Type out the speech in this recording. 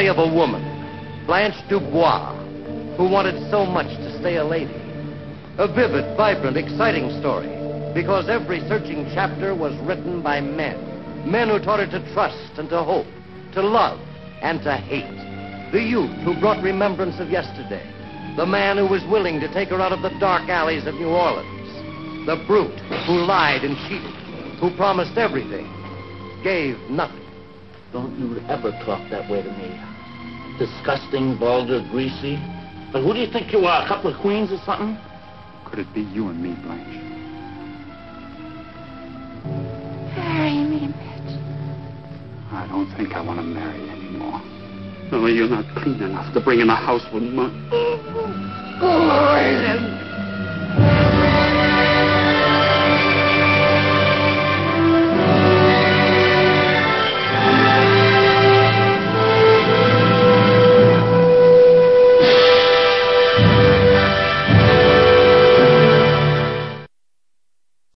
story of a woman, Blanche Dubois, who wanted so much to stay a lady. A vivid, vibrant, exciting story, because every searching chapter was written by men. Men who taught her to trust and to hope, to love and to hate. The youth who brought remembrance of yesterday. The man who was willing to take her out of the dark alleys of New Orleans. The brute who lied and cheated, who promised everything, gave nothing. Don't you ever talk that way to me. Disgusting, vulgar, greasy. But who do you think you are, a couple of queens or something? Could it be you and me, Blanche? Marry me, Mitch. I don't think I want to marry you anymore. No, you're not clean enough to bring in a house with mine. Gordon!